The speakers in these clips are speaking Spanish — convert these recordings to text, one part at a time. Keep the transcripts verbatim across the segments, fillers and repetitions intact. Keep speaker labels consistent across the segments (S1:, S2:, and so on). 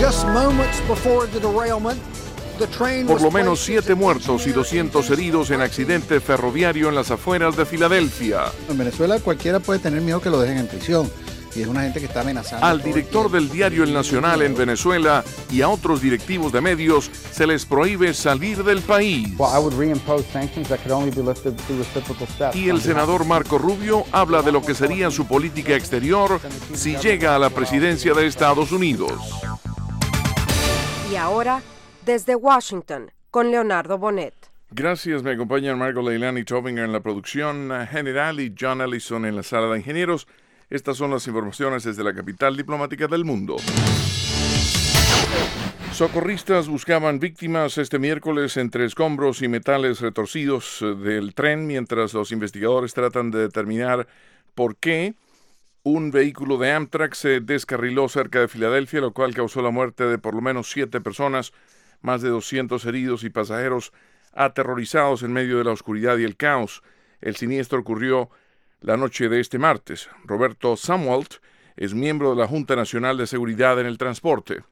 S1: Por lo menos siete muertos y doscientos heridos en accidente ferroviario en las afueras de Filadelfia.
S2: En Venezuela cualquiera puede tener miedo que lo dejen en prisión. Y es una gente que está amenazando.
S1: Al director del diario El Nacional en Venezuela y a otros directivos de medios se les prohíbe salir del país. Y el senador Marco Rubio habla de lo que sería su política exterior si llega a la presidencia de Estados Unidos.
S3: Y ahora, desde Washington, con Leonardo Bonet.
S1: Gracias, me acompañan Marco Leilani Tobinger en la producción general y John Ellison en la sala de ingenieros. Estas son las informaciones desde la capital diplomática del mundo. Socorristas buscaban víctimas este miércoles entre escombros y metales retorcidos del tren mientras los investigadores tratan de determinar por qué un vehículo de Amtrak se descarriló cerca de Filadelfia, lo cual causó la muerte de por lo menos siete personas, más de doscientos heridos y pasajeros aterrorizados en medio de la oscuridad y el caos. El siniestro ocurrió la noche de este martes. Roberto Samwelt es miembro de la Junta Nacional de Seguridad en el Transporte.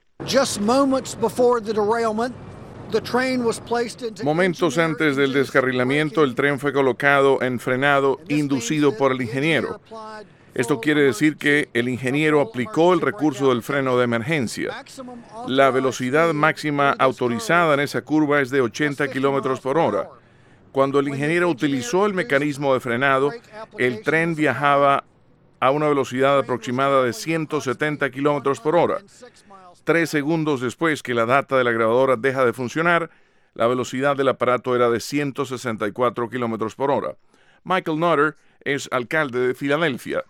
S1: Momentos antes del descarrilamiento, el tren fue colocado en frenado inducido por el ingeniero. Esto quiere decir que el ingeniero aplicó el recurso del freno de emergencia. La velocidad máxima autorizada en esa curva es de ochenta kilómetros por hora. Cuando el ingeniero utilizó el mecanismo de frenado, el tren viajaba a una velocidad aproximada de ciento setenta kilómetros por hora. Tres segundos después que la data de la grabadora deja de funcionar, la velocidad del aparato era de ciento sesenta y cuatro kilómetros por hora. Michael Nutter es alcalde de Filadelfia.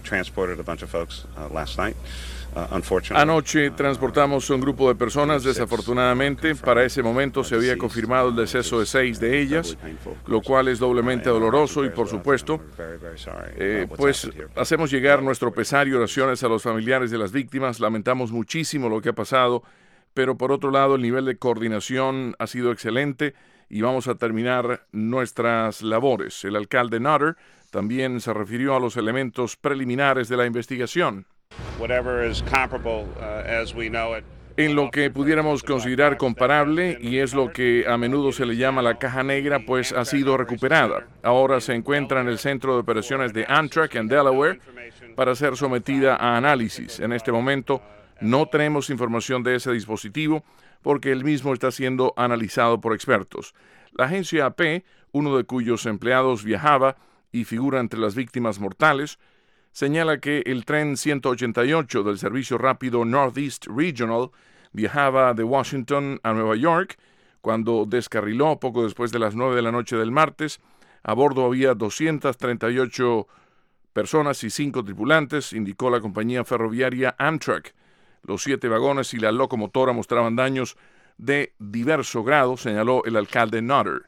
S1: Anoche transportamos a un grupo de personas. Desafortunadamente, para ese momento se había confirmado el deceso de seis de ellas, lo cual es doblemente doloroso y, por supuesto, eh, pues hacemos llegar nuestro pesar y oraciones a los familiares de las víctimas. Lamentamos muchísimo lo que ha pasado, pero por otro lado el nivel de coordinación ha sido excelente y vamos a terminar nuestras labores. El alcalde Nutter también se refirió a los elementos preliminares de la investigación. En lo que pudiéramos considerar comparable, y es lo que a menudo se le llama la caja negra, pues ha sido recuperada. Ahora se encuentra en el centro de operaciones de Amtrak en Delaware para ser sometida a análisis. En este momento no tenemos información de ese dispositivo porque el mismo está siendo analizado por expertos. La agencia A P, uno de cuyos empleados viajaba y figura entre las víctimas mortales, señala que el tren ciento ochenta y ocho del servicio rápido Northeast Regional viajaba de Washington a Nueva York cuando descarriló poco después de las nueve de la noche del martes. A bordo había doscientas treinta y ocho personas y cinco tripulantes, indicó la compañía ferroviaria Amtrak. Los siete vagones y la locomotora mostraban daños de diverso grado, señaló el alcalde Nutter.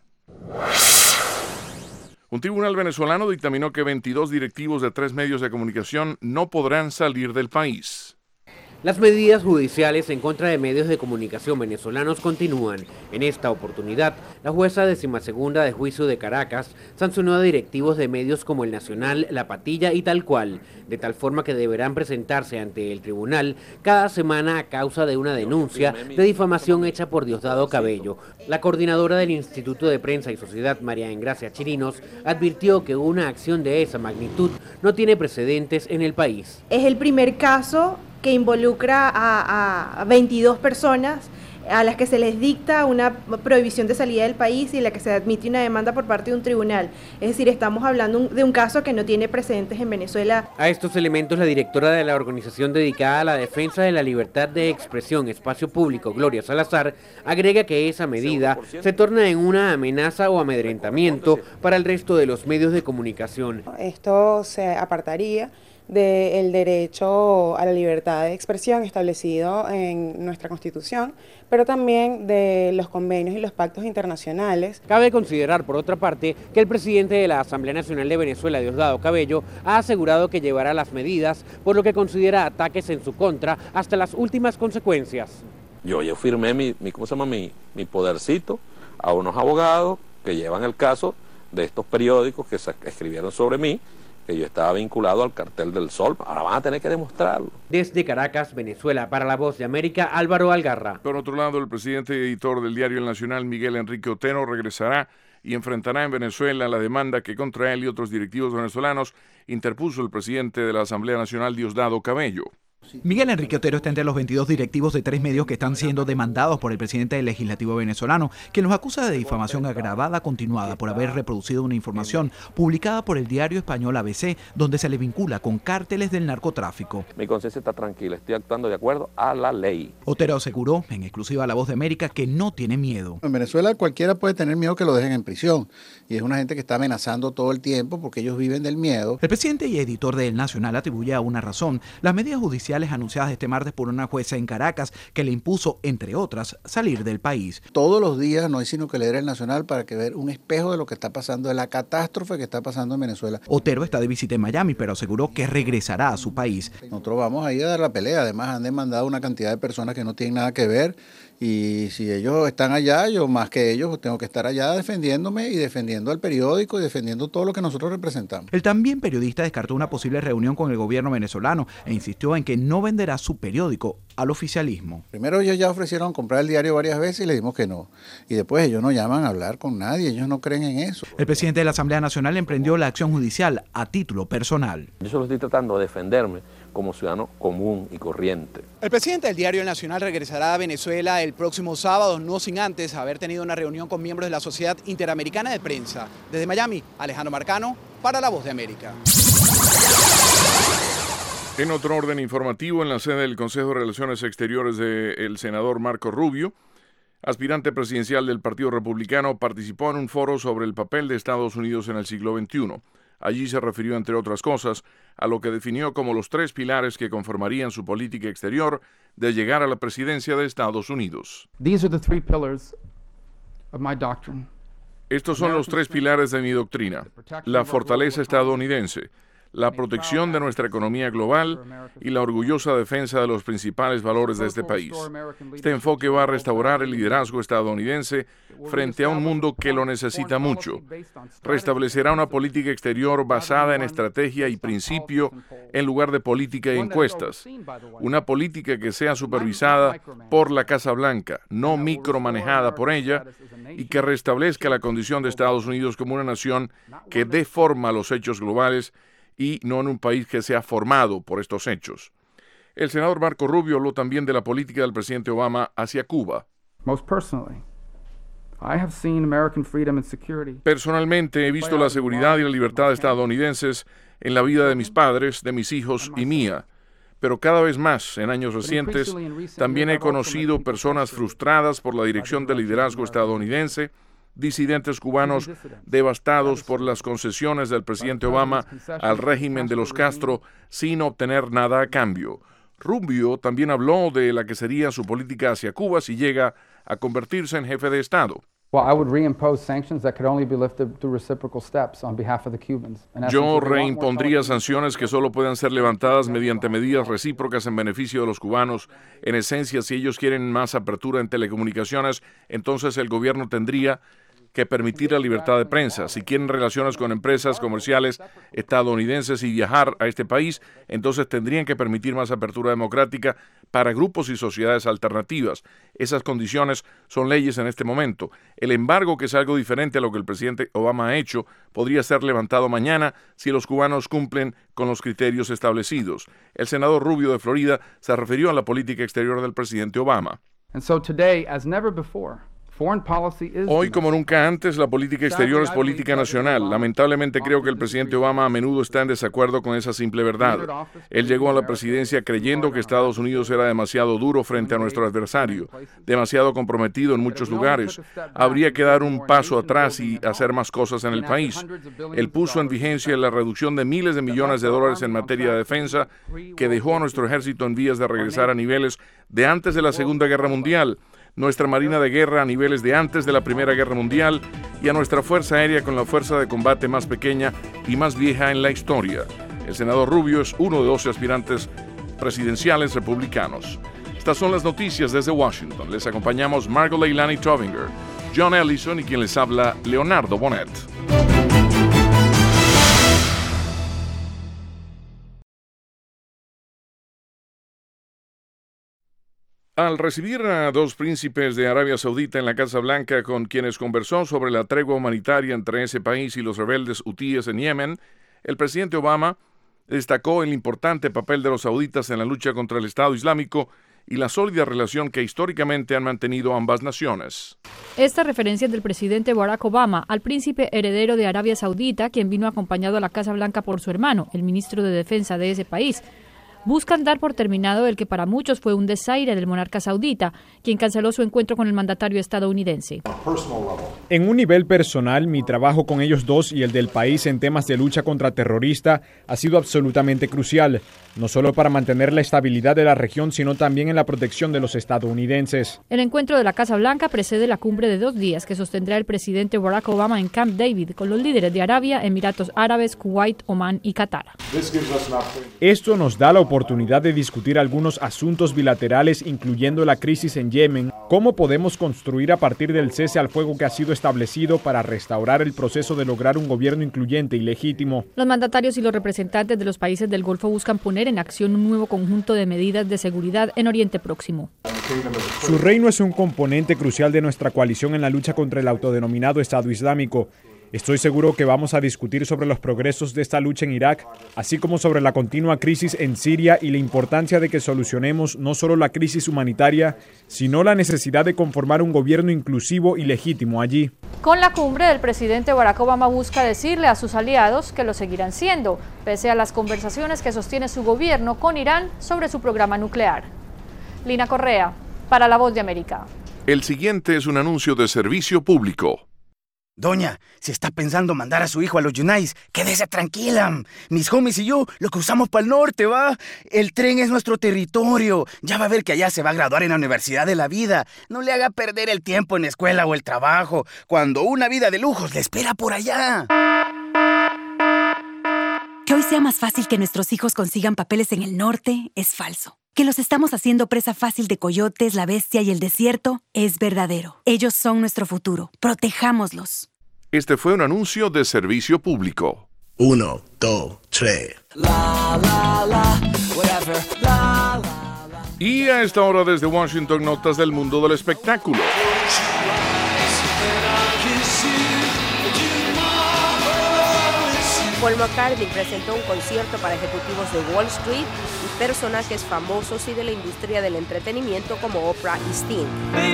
S1: Un tribunal venezolano dictaminó que veintidós directivos de tres medios de comunicación no podrán salir del país.
S4: Las medidas judiciales en contra de medios de comunicación venezolanos continúan. En esta oportunidad, la jueza decimasegunda de juicio de Caracas sancionó a directivos de medios como El Nacional, La Patilla y Tal Cual, de tal forma que deberán presentarse ante el tribunal cada semana a causa de una denuncia de difamación hecha por Diosdado Cabello. La coordinadora del Instituto de Prensa y Sociedad, María Engracia Chirinos, advirtió que una acción de esa magnitud no tiene precedentes en el país.
S5: Es el primer caso que involucra a, a veintidós personas a las que se les dicta una prohibición de salida del país y en la que se admite una demanda por parte de un tribunal. Es decir, estamos hablando de un caso que no tiene precedentes en Venezuela.
S4: A estos elementos, la directora de la organización dedicada a la defensa de la libertad de expresión, Espacio Público, Gloria Salazar, agrega que esa medida se torna en una amenaza o amedrentamiento para el resto de los medios de comunicación.
S6: Esto se apartaría del derecho a la libertad de expresión establecido en nuestra Constitución, pero también de los convenios y los pactos internacionales.
S4: Cabe considerar, por otra parte, que el presidente de la Asamblea Nacional de Venezuela, Diosdado Cabello, ha asegurado que llevará las medidas por lo que considera ataques en su contra hasta las últimas consecuencias.
S7: Yo, yo firmé mi, mi, ¿cómo se llama? mi, mi podercito a unos abogados que llevan el caso de estos periódicos que se escribieron sobre mí que yo estaba vinculado al cartel del Sol. Ahora van a tener que demostrarlo.
S4: Desde Caracas, Venezuela, para La Voz de América, Álvaro Algarra.
S1: Por otro lado, el presidente y editor del diario El Nacional, Miguel Enrique Otero, regresará y enfrentará en Venezuela la demanda que contra él y otros directivos venezolanos interpuso el presidente de la Asamblea Nacional, Diosdado Cabello.
S8: Miguel Enrique Otero está entre los veintidós directivos de tres medios que están siendo demandados por el presidente del legislativo venezolano, quien los acusa de difamación agravada continuada por haber reproducido una información publicada por el diario español A B C, donde se le vincula con cárteles del narcotráfico.
S7: Mi conciencia está tranquila, estoy actuando de acuerdo a la ley.
S8: Otero aseguró, en exclusiva a La Voz de América, que no tiene miedo.
S2: En Venezuela cualquiera puede tener miedo que lo dejen en prisión, y es una gente que está amenazando todo el tiempo porque ellos viven del miedo.
S8: El presidente y editor de El Nacional atribuye a una razón las medidas judiciales anunciadas este martes por una jueza en Caracas que le impuso, entre otras, salir del país.
S2: Todos los días no hay sino que leer El Nacional para que ver un espejo de lo que está pasando, de la catástrofe que está pasando en Venezuela.
S8: Otero está de visita en Miami, pero aseguró que regresará a su país.
S2: Nosotros vamos a ir a dar la pelea. Además han demandado una cantidad de personas que no tienen nada que ver, y si ellos están allá, yo más que ellos tengo que estar allá defendiéndome y defendiendo al periódico y defendiendo todo lo que nosotros representamos.
S8: El también periodista descartó una posible reunión con el gobierno venezolano e insistió en que no venderá su periódico al oficialismo.
S2: Primero ellos ya ofrecieron comprar el diario varias veces y le dimos que no. Y después ellos no llaman a hablar con nadie, ellos no creen en eso.
S8: El presidente de la Asamblea Nacional emprendió la acción judicial a título personal.
S7: Yo solo estoy tratando de defenderme como ciudadano común y corriente.
S9: El presidente del diario El Nacional regresará a Venezuela el próximo sábado, no sin antes haber tenido una reunión con miembros de la Sociedad Interamericana de Prensa. Desde Miami, Alejandro Marcano, para La Voz de América.
S1: En otro orden informativo, en la sede del Consejo de Relaciones Exteriores del senador Marco Rubio, aspirante presidencial del Partido Republicano, participó en un foro sobre el papel de Estados Unidos en el siglo veintiuno. Allí se refirió, entre otras cosas, a lo que definió como los tres pilares que conformarían su política exterior de llegar a la presidencia de Estados Unidos.
S10: These are the three pillars of my doctrine.
S1: Estos son los tres pilares de mi doctrina: la fortaleza estadounidense, la protección de nuestra economía global y la orgullosa defensa de los principales valores de este país. Este enfoque va a restaurar el liderazgo estadounidense frente a un mundo que lo necesita mucho. Restablecerá una política exterior basada en estrategia y principio en lugar de política y encuestas. Una política que sea supervisada por la Casa Blanca, no micromanejada por ella, y que restablezca la condición de Estados Unidos como una nación que dé forma a los hechos globales y no en un país que sea formado por estos hechos. El senador Marco Rubio habló también de la política del presidente Obama hacia Cuba. Personalmente he visto la seguridad y la libertad estadounidenses en la vida de mis padres, de mis hijos y mía. Pero cada vez más, en años recientes, también he conocido personas frustradas por la dirección del liderazgo estadounidense, disidentes cubanos devastados por las concesiones del presidente Obama al régimen de los Castro sin obtener nada a cambio. Rubio también habló de la que sería su política hacia Cuba si llega a convertirse en jefe de Estado. Yo reimpondría sanciones que solo puedan ser levantadas mediante medidas recíprocas en beneficio de los cubanos. En esencia, si ellos quieren más apertura en telecomunicaciones, entonces el gobierno tendría que permitir la libertad de prensa. Si quieren relaciones con empresas comerciales estadounidenses y viajar a este país, entonces tendrían que permitir más apertura democrática para grupos y sociedades alternativas. Esas condiciones son leyes en este momento. El embargo, que es algo diferente a lo que el presidente Obama ha hecho, podría ser levantado mañana si los cubanos cumplen con los criterios establecidos. El senador Rubio de Florida se refirió a la política exterior del presidente Obama.
S10: And so today, as never before,
S1: Hoy, como nunca antes, la política exterior es política nacional. Lamentablemente creo que el presidente Obama a menudo está en desacuerdo con esa simple verdad. Él llegó a la presidencia creyendo que Estados Unidos era demasiado duro frente a nuestro adversario, demasiado comprometido en muchos lugares. Habría que dar un paso atrás y hacer más cosas en el país. Él puso en vigencia la reducción de miles de millones de dólares en materia de defensa, que dejó a nuestro ejército en vías de regresar a niveles de antes de la Segunda Guerra Mundial, nuestra Marina de Guerra a niveles de antes de la Primera Guerra Mundial y a nuestra Fuerza Aérea con la fuerza de combate más pequeña y más vieja en la historia. El senador Rubio es uno de doce aspirantes presidenciales republicanos. Estas son las noticias desde Washington. Les acompañamos Margot Leilani Tovinger, John Ellison y quien les habla, Leonardo Bonet. Al recibir a dos príncipes de Arabia Saudita en la Casa Blanca con quienes conversó sobre la tregua humanitaria entre ese país y los rebeldes hutíes en Yemen, el presidente Obama destacó el importante papel de los sauditas en la lucha contra el Estado Islámico y la sólida relación que históricamente han mantenido ambas naciones.
S11: Esta referencia del presidente Barack Obama al príncipe heredero de Arabia Saudita, quien vino acompañado a la Casa Blanca por su hermano, el ministro de Defensa de ese país, buscan dar por terminado el que para muchos fue un desaire del monarca saudita, quien canceló su encuentro con el mandatario estadounidense.
S12: En un nivel personal, mi trabajo con ellos dos y el del país en temas de lucha contra terrorista ha sido absolutamente crucial, no solo para mantener la estabilidad de la región, sino también en la protección de los estadounidenses.
S11: El encuentro de la Casa Blanca precede la cumbre de dos días que sostendrá el presidente Barack Obama en Camp David con los líderes de Arabia, Emiratos Árabes, Kuwait, Omán y Qatar.
S12: Esto nos da la oportunidad de discutir algunos asuntos bilaterales, incluyendo la crisis en Yemen, cómo podemos construir a partir del cese al fuego que ha sido establecido para restaurar el proceso de lograr un gobierno incluyente y legítimo.
S11: Los mandatarios y los representantes de los países del Golfo buscan poner en acción un nuevo conjunto de medidas de seguridad en Oriente Próximo.
S12: Su reino es un componente crucial de nuestra coalición en la lucha contra el autodenominado Estado Islámico. Estoy seguro que vamos a discutir sobre los progresos de esta lucha en Irak, así como sobre la continua crisis en Siria y la importancia de que solucionemos no solo la crisis humanitaria, sino la necesidad de conformar un gobierno inclusivo y legítimo allí.
S11: Con la cumbre, el presidente Barack Obama busca decirle a sus aliados que lo seguirán siendo, pese a las conversaciones que sostiene su gobierno con Irán sobre su programa nuclear. Lina Correa, para La Voz de América.
S1: El siguiente es un anuncio de servicio público.
S13: Doña, si está pensando mandar a su hijo a los Yunais, quédese tranquila. Mis homies y yo lo cruzamos para el norte, ¿va? El tren es nuestro territorio. Ya va a ver que allá se va a graduar en la Universidad de la Vida. No le haga perder el tiempo en la escuela o el trabajo, cuando una vida de lujos le espera por allá.
S14: Que hoy sea más fácil que nuestros hijos consigan papeles en el norte es falso. Que los estamos haciendo presa fácil de coyotes, la bestia y el desierto es verdadero. Ellos son nuestro futuro. Protejámoslos.
S1: Este fue un anuncio de servicio público.
S15: Uno, dos, tres.
S1: La, la, la, whatever, la, la, la. Y a esta hora desde Washington, notas del mundo del espectáculo.
S16: Paul McCartney presentó un concierto para ejecutivos de Wall Street y personajes famosos y de la industria del entretenimiento como Oprah y Sting.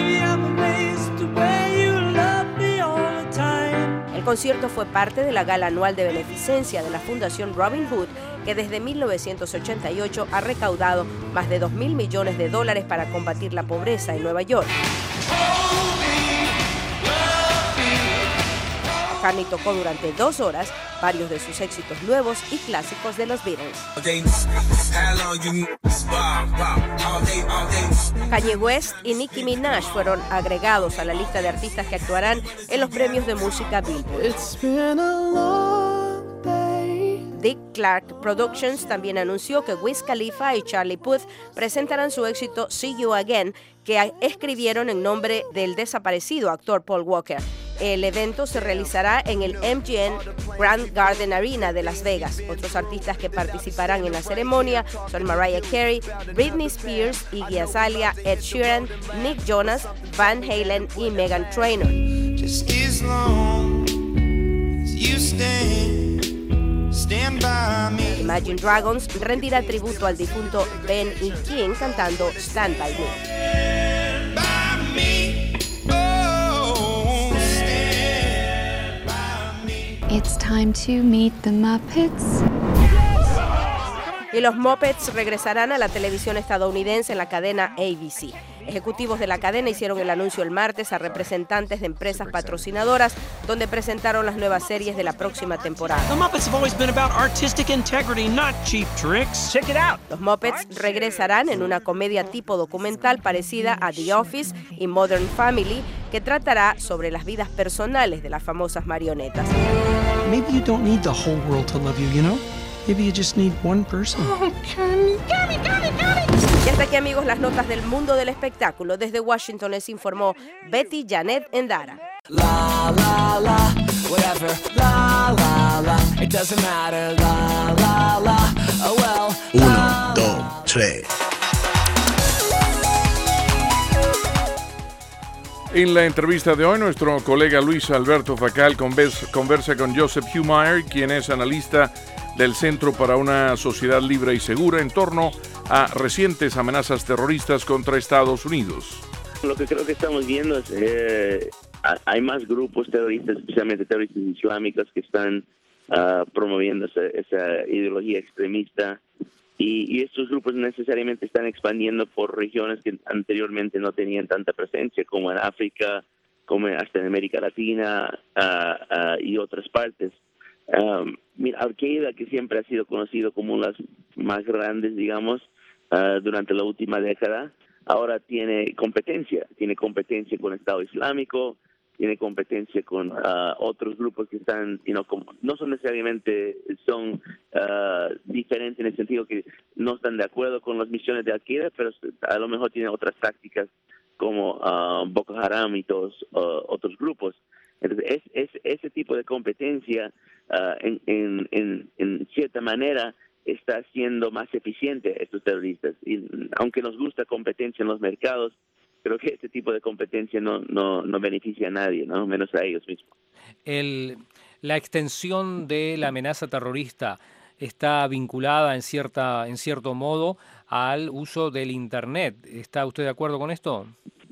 S16: El concierto fue parte de la gala anual de beneficencia de la Fundación Robin Hood, que desde mil novecientos ochenta y ocho ha recaudado más de dos mil millones de dólares para combatir la pobreza en Nueva York. McCartney tocó durante dos horas varios de sus éxitos nuevos y clásicos de los Beatles. Kanye West y Nicki Minaj fueron agregados a la lista de artistas que actuarán en los premios de música Billboard. Dick Clark Productions también anunció que Wiz Khalifa y Charlie Puth presentarán su éxito See You Again, que escribieron en nombre del desaparecido actor Paul Walker. El evento se realizará en el M G M Grand Garden Arena de Las Vegas. Otros artistas que participarán en la ceremonia son Mariah Carey, Britney Spears, Iggy Azalea, Ed Sheeran, Nick Jonas, Van Halen y Meghan Trainor. Imagine Dragons rendirá tributo al difunto Ben E. King cantando Stand By Me.
S17: It's time to meet the Muppets.
S16: Y los Muppets regresarán a la televisión estadounidense en la cadena A B C. Ejecutivos de la cadena hicieron el anuncio el martes a representantes de empresas patrocinadoras, donde presentaron las nuevas series de la próxima temporada.
S18: The Muppets have always been about artistic integrity, not cheap tricks. Check it out.
S16: Los Muppets regresarán en una comedia tipo documental parecida a The Office y Modern Family, que tratará sobre las vidas personales de las famosas marionetas.
S18: Maybe you don't need the whole world to love you, you know? Maybe you just need one person.
S16: Oh, Kenny, Kenny, Kenny, Kenny. Y hasta aquí, amigos, las notas del mundo del espectáculo. Desde Washington les informó Betty Janet Endara.
S19: La, la, la, whatever, la, la, la, it doesn't matter, la, la, la, oh well.
S15: Uno, dos, tres.
S1: En la entrevista de hoy, nuestro colega Luis Alberto Facal conversa con Joseph Humire, quien es analista del Centro para una Sociedad Libre y Segura en torno a recientes amenazas terroristas contra Estados Unidos.
S20: Lo que creo que estamos viendo es eh, hay más grupos terroristas, especialmente terroristas islámicos, que están uh, promoviendo esa, esa ideología extremista. Y, y estos grupos necesariamente están expandiendo por regiones que anteriormente no tenían tanta presencia, como en África, como hasta en América Latina uh, uh, y otras partes. Um, mira, Al-Qaeda, que siempre ha sido conocido como las más grandes, digamos, uh, durante la última década, ahora tiene competencia. Tiene competencia con el Estado Islámico, tiene competencia con uh, otros grupos que están, you know, como, no son necesariamente, son uh, diferentes en el sentido que no están de acuerdo con las misiones de Al-Qaeda, pero a lo mejor tienen otras tácticas como uh, Boko Haram y todos uh, otros grupos. Entonces, es, es, ese tipo de competencia, uh, en, en, en, en cierta manera, está siendo más eficiente a estos terroristas. Y aunque nos gusta competencia en los mercados, creo que este tipo de competencia no, no, no beneficia a nadie, ¿no? Menos a ellos mismos.
S21: El, la extensión de la amenaza terrorista está vinculada en cierta, en cierto modo al uso del Internet. ¿Está usted de acuerdo con esto?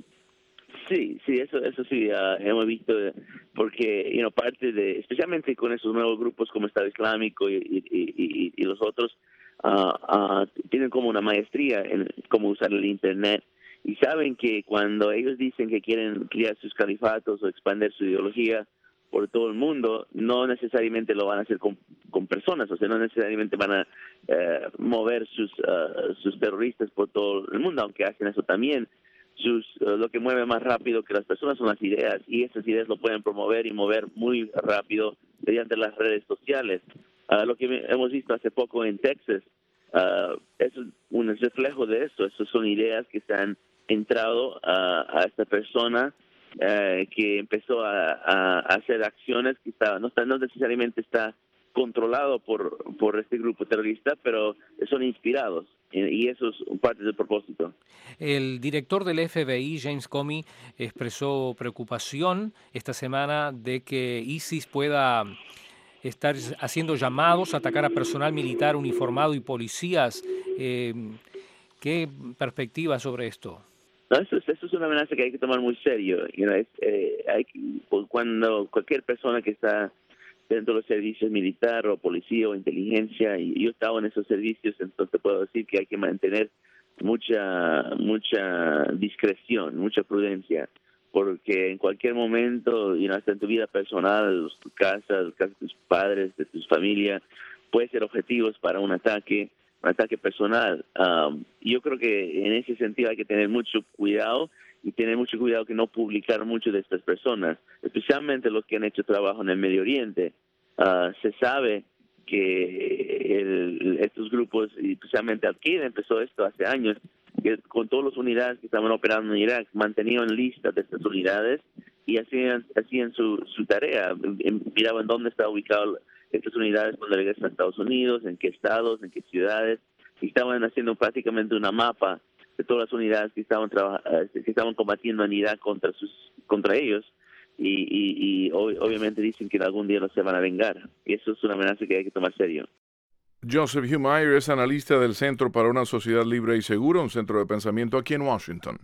S20: Sí, sí, eso, eso sí, uh, hemos visto, porque, you know, parte de, especialmente con esos nuevos grupos como Estado Islámico y, y, y, y los otros, uh, uh, tienen como una maestría en cómo usar el Internet. Y saben que cuando ellos dicen que quieren crear sus califatos o expandir su ideología por todo el mundo, no necesariamente lo van a hacer con, con personas, o sea, no necesariamente van a eh, mover sus, uh, sus terroristas por todo el mundo, aunque hacen eso también. Sus, uh, lo que mueve más rápido que las personas son las ideas, y esas ideas lo pueden promover y mover muy rápido mediante las redes sociales. Uh, lo que hemos visto hace poco en Texas, uh, es un reflejo de eso. Esas son ideas que están entrado a, a esta persona eh, que empezó a, a hacer acciones que está, no, está, no necesariamente está controlado por, por este grupo terrorista, pero son inspirados, y eso es parte del propósito.
S21: El director del F B I, James Comey, expresó preocupación esta semana de que ISIS pueda estar haciendo llamados a atacar a personal militar uniformado y policías. Eh, ¿Qué perspectiva sobre esto?
S20: No, eso, eso es una amenaza que hay que tomar muy serio. You know, es, eh, hay, cuando cualquier persona que está dentro de los servicios militar o policía o inteligencia, y yo he estado en esos servicios, entonces puedo decir que hay que mantener mucha mucha discreción, mucha prudencia, porque en cualquier momento, you know, hasta en tu vida personal, tu casa, la casa de tus padres, de tu familia, puede ser objetivos para un ataque. un ataque personal. Um, yo creo que en ese sentido hay que tener mucho cuidado y tener mucho cuidado que no publicar mucho de estas personas, especialmente los que han hecho trabajo en el Medio Oriente. Uh, se sabe que el, estos grupos, y especialmente Al-Qaeda empezó esto hace años, que con todas las unidades que estaban operando en Irak, mantenían listas de estas unidades y hacían, hacían su, su tarea, miraban dónde estaba ubicado estas unidades cuando regresan a Estados Unidos, en qué estados, en qué ciudades, y estaban haciendo prácticamente una mapa de todas las unidades que estaban traba- que estaban combatiendo en Irak contra sus contra ellos, y, y, y ob- obviamente dicen que algún día los se van a vengar, y eso es una amenaza que hay que tomar serio.
S1: Joseph Humire es analista del Centro para una Sociedad Libre y Segura, un centro de pensamiento aquí en Washington.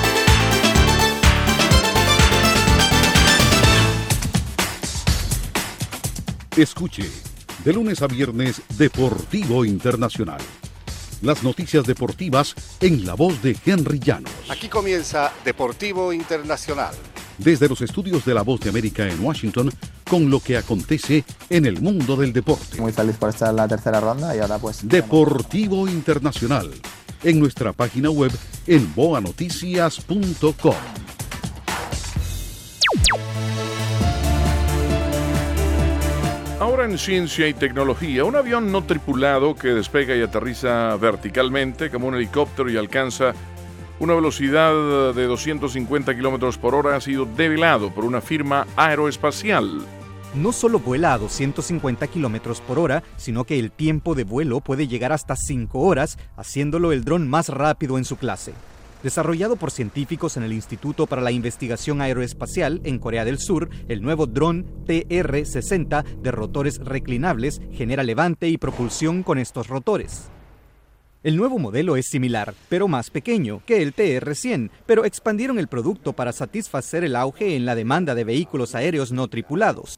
S22: Escuche, de lunes a viernes, Deportivo Internacional. Las noticias deportivas en la voz de Henry Llanos.
S23: Aquí comienza Deportivo Internacional.
S22: Desde los estudios de La Voz de América en Washington, con lo que acontece en el mundo del deporte.
S24: Muy feliz por estar en la tercera ronda y ahora pues...
S22: Deportivo Internacional, en nuestra página web en boa noticias punto com.
S1: Ahora en ciencia y tecnología, un avión no tripulado que despega y aterriza verticalmente como un helicóptero y alcanza una velocidad de doscientos cincuenta kilómetros por hora ha sido develado por una firma aeroespacial.
S25: No solo vuela a doscientos cincuenta kilómetros por hora, sino que el tiempo de vuelo puede llegar hasta cinco horas, haciéndolo el dron más rápido en su clase. Desarrollado por científicos en el Instituto para la Investigación Aeroespacial en Corea del Sur, el nuevo dron T R sesenta de rotores reclinables genera levante y propulsión con estos rotores. El nuevo modelo es similar, pero más pequeño que el T R cien, pero expandieron el producto para satisfacer el auge en la demanda de vehículos aéreos no tripulados.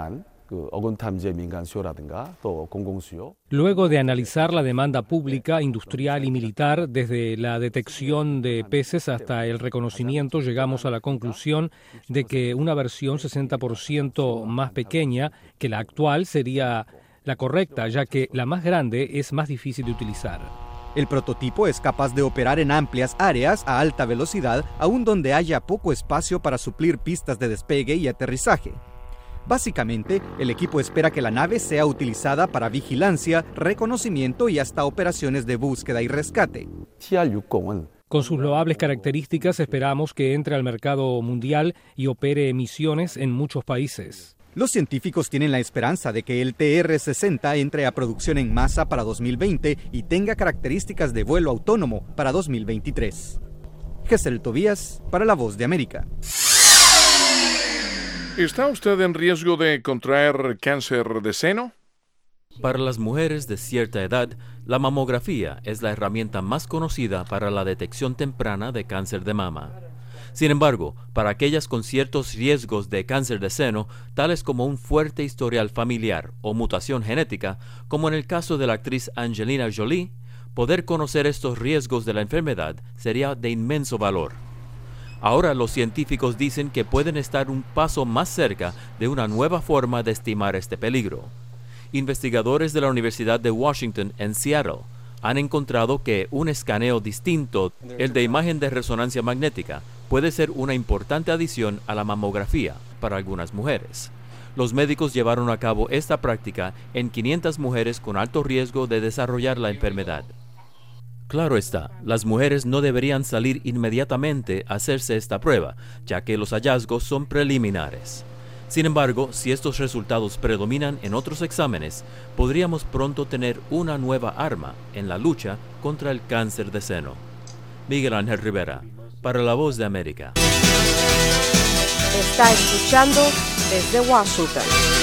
S21: Luego de analizar la demanda pública, industrial y militar, desde la detección de peces hasta el reconocimiento, llegamos a la conclusión de que una versión sesenta por ciento más pequeña que la actual sería la correcta, ya que la más grande es más difícil de utilizar.
S25: El prototipo es capaz de operar en amplias áreas a alta velocidad, aun donde haya poco espacio para suplir pistas de despegue y aterrizaje. Básicamente, el equipo espera que la nave sea utilizada para vigilancia, reconocimiento y hasta operaciones de búsqueda y rescate.
S21: Con sus loables características, esperamos que entre al mercado mundial y opere misiones en muchos países.
S25: Los científicos tienen la esperanza de que el T R sesenta entre a producción en masa para dos mil veinte y tenga características de vuelo autónomo para dos mil veintitrés. Gesell Tobías, para La Voz de América.
S1: ¿Está usted en riesgo de contraer cáncer de seno?
S2: Para las mujeres de cierta edad, la mamografía es la herramienta más conocida para la detección temprana de cáncer de mama. Sin embargo, para aquellas con ciertos riesgos de cáncer de seno, tales como un fuerte historial familiar o mutación genética, como en el caso de la actriz Angelina Jolie, poder conocer estos riesgos de la enfermedad sería de inmenso valor. Ahora los científicos dicen que pueden estar un paso más cerca de una nueva forma de estimar este peligro. Investigadores de la Universidad de Washington en Seattle han encontrado que un escaneo distinto, el de imagen de resonancia magnética, puede ser una importante adición a la mamografía para algunas mujeres. Los médicos llevaron a cabo esta práctica en quinientas mujeres con alto riesgo de desarrollar la enfermedad. Claro está, las mujeres no deberían salir inmediatamente a hacerse esta prueba, ya que los hallazgos son preliminares. Sin embargo, si estos resultados predominan en otros exámenes, podríamos pronto tener una nueva arma en la lucha contra el cáncer de seno. Miguel Ángel Rivera, para La Voz de América.
S16: Está escuchando desde Washington.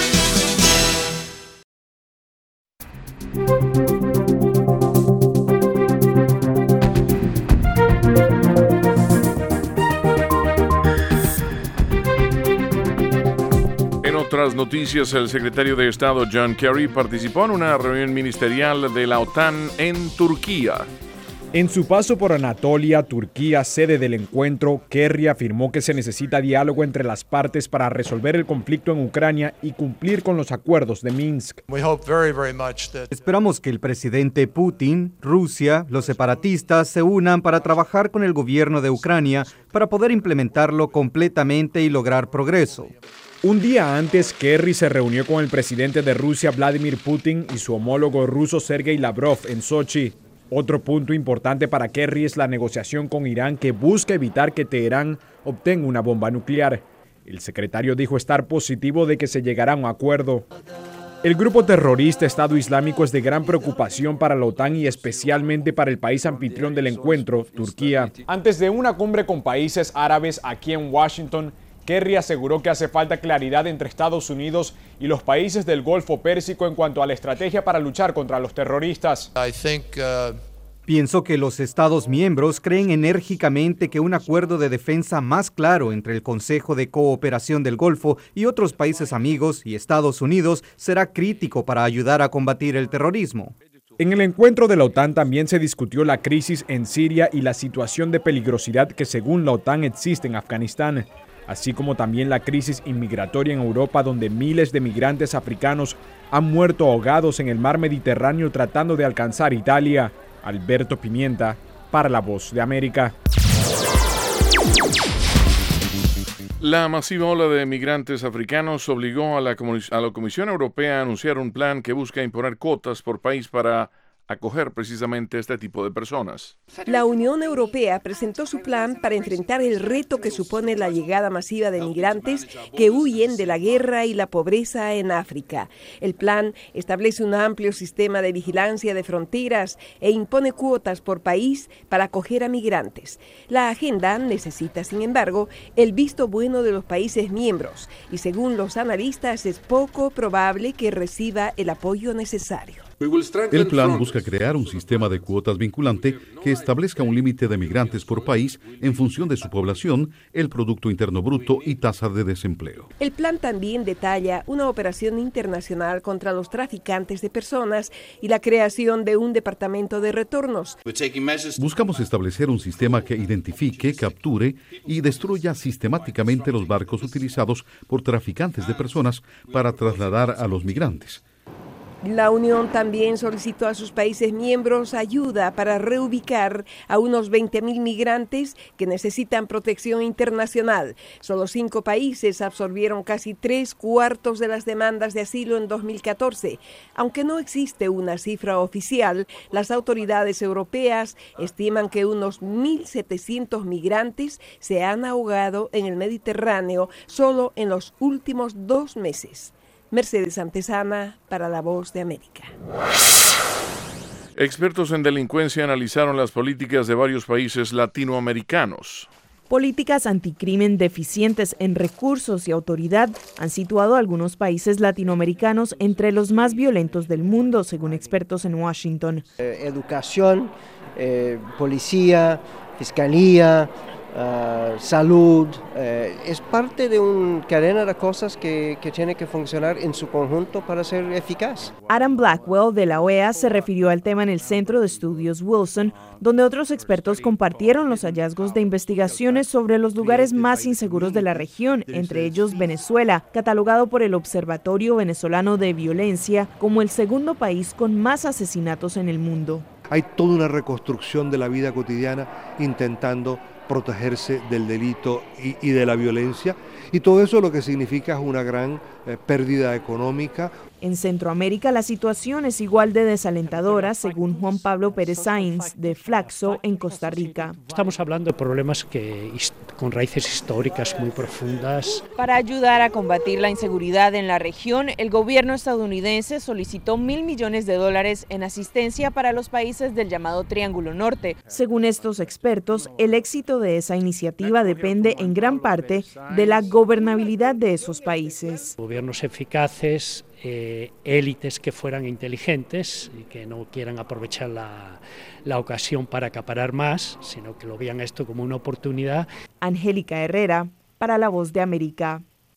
S1: En otras noticias, el secretario de Estado John Kerry participó en una reunión ministerial de la OTAN en Turquía.
S12: En su paso por Anatolia, Turquía, sede del encuentro, Kerry afirmó que se necesita diálogo entre las partes para resolver el conflicto en Ucrania y cumplir con los acuerdos de Minsk.
S25: Esperamos que el presidente Putin, Rusia, los separatistas se unan para trabajar con el gobierno de Ucrania para poder implementarlo completamente y lograr progreso.
S12: Un día antes, Kerry se reunió con el presidente de Rusia, Vladimir Putin, y su homólogo ruso, Sergei Lavrov, en Sochi. Otro punto importante para Kerry es la negociación con Irán, que busca evitar que Teherán obtenga una bomba nuclear. El secretario dijo estar positivo de que se llegará a un acuerdo. El grupo terrorista Estado Islámico es de gran preocupación para la OTAN y especialmente para el país anfitrión del encuentro, Turquía. Antes de una cumbre con países árabes aquí en Washington, Kerry aseguró que hace falta claridad entre Estados Unidos y los países del Golfo Pérsico en cuanto a la estrategia para luchar contra los terroristas.
S25: I think, uh... Pienso que los Estados miembros creen enérgicamente que un acuerdo de defensa más claro entre el Consejo de Cooperación del Golfo y otros países amigos y Estados Unidos será crítico para ayudar a combatir el terrorismo.
S12: En el encuentro de la OTAN también se discutió la crisis en Siria y la situación de peligrosidad que según la OTAN existe en Afganistán, así como también la crisis inmigratoria en Europa, donde miles de migrantes africanos han muerto ahogados en el mar Mediterráneo tratando de alcanzar Italia. Alberto Pimienta, para La Voz de América.
S1: La masiva ola de migrantes africanos obligó a la, a la Comisión Europea a anunciar un plan que busca imponer cuotas por país para acoger precisamente este tipo de personas.
S3: La Unión Europea presentó su plan para enfrentar el reto que supone la llegada masiva de migrantes que huyen de la guerra y la pobreza en África. El plan establece un amplio sistema de vigilancia de fronteras e impone cuotas por país para acoger a migrantes. La agenda necesita, sin embargo, el visto bueno de los países miembros y, según los analistas, es poco probable que reciba el apoyo necesario.
S22: El plan busca crear un sistema de cuotas vinculante que establezca un límite de migrantes por país en función de su población, el Producto Interno Bruto y tasa de desempleo.
S3: El plan también detalla una operación internacional contra los traficantes de personas y la creación de un departamento de retornos.
S22: Buscamos establecer un sistema que identifique, capture y destruya sistemáticamente los barcos utilizados por traficantes de personas para trasladar a los migrantes.
S3: La Unión también solicitó a sus países miembros ayuda para reubicar a unos veinte mil migrantes que necesitan protección internacional. Solo cinco países absorbieron casi tres cuartos de las demandas de asilo en dos mil catorce. Aunque no existe una cifra oficial, las autoridades europeas estiman que unos mil setecientos migrantes se han ahogado en el Mediterráneo solo en los últimos dos meses. Mercedes Antezana para La Voz de América.
S1: Expertos en delincuencia analizaron las políticas de varios países latinoamericanos.
S4: Políticas anticrimen deficientes en recursos y autoridad han situado a algunos países latinoamericanos entre los más violentos del mundo, según expertos en Washington.
S5: Eh, educación, eh, policía, fiscalía, Uh, salud, uh, es parte de una cadena de cosas que, que tiene que funcionar en su conjunto para ser eficaz.
S4: Adam Blackwell de la O E A se refirió al tema en el Centro de Estudios Wilson, donde otros expertos compartieron los hallazgos de investigaciones sobre los lugares más inseguros de la región, entre ellos Venezuela, catalogado por el Observatorio Venezolano de Violencia como el segundo país con más asesinatos en el mundo.
S6: Hay toda una reconstrucción de la vida cotidiana intentando protegerse del delito y, y de la violencia, y todo eso lo que significa es una gran eh, pérdida económica.
S4: En Centroamérica la situación es igual de desalentadora, según Juan Pablo Pérez Sainz, de Flaxo, en Costa Rica.
S18: Estamos hablando de problemas que, con raíces históricas muy profundas.
S4: Para ayudar a combatir la inseguridad en la región, el gobierno estadounidense solicitó mil millones de dólares en asistencia para los países del llamado Triángulo Norte. Según estos expertos, el éxito de esa iniciativa depende en gran parte de la gobernabilidad de esos países.
S18: Gobiernos eficaces, eh, élites que fueran inteligentes y que no quieran aprovechar la, la ocasión para acaparar más, sino que lo vean esto como una oportunidad.
S4: Angélica Herrera, para La Voz de América.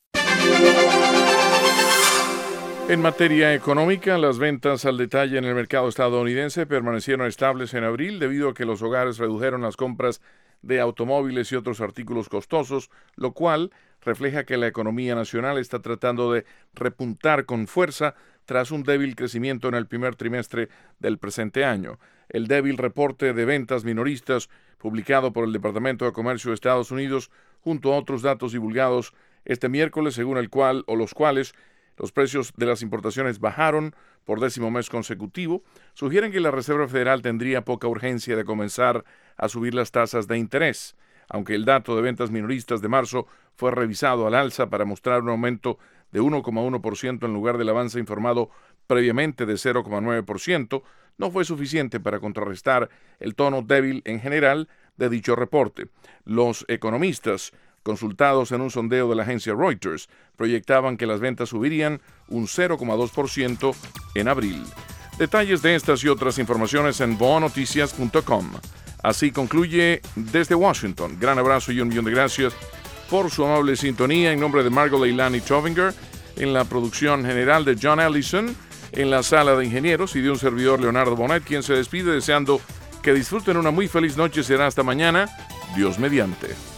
S1: En materia económica, las ventas al detalle en el mercado estadounidense permanecieron estables en abril debido a que los hogares redujeron las compras de automóviles y otros artículos costosos, lo cual refleja que la economía nacional está tratando de repuntar con fuerza tras un débil crecimiento en el primer trimestre del presente año. El débil reporte de ventas minoristas publicado por el Departamento de Comercio de Estados Unidos, junto a otros datos divulgados este miércoles, según el cual o los cuales los precios de las importaciones bajaron por décimo mes consecutivo, sugieren que la Reserva Federal tendría poca urgencia de comenzar a subir las tasas de interés, aunque el dato de ventas minoristas de marzo fue revisado al alza para mostrar un aumento de uno coma uno por ciento en lugar del avance informado previamente de cero coma nueve por ciento, no fue suficiente para contrarrestar el tono débil en general de dicho reporte. Los economistas consultados en un sondeo de la agencia Reuters, proyectaban que las ventas subirían un cero coma dos por ciento en abril. Detalles de estas y otras informaciones en boa noticias punto com. Así concluye desde Washington. Gran abrazo y un millón de gracias por su amable sintonía. En nombre de Margot Leilani Tovinger, en la producción general de John Ellison, en la sala de ingenieros y de un servidor Leonardo Bonet, quien se despide deseando que disfruten una muy feliz noche. Será hasta mañana, Dios mediante.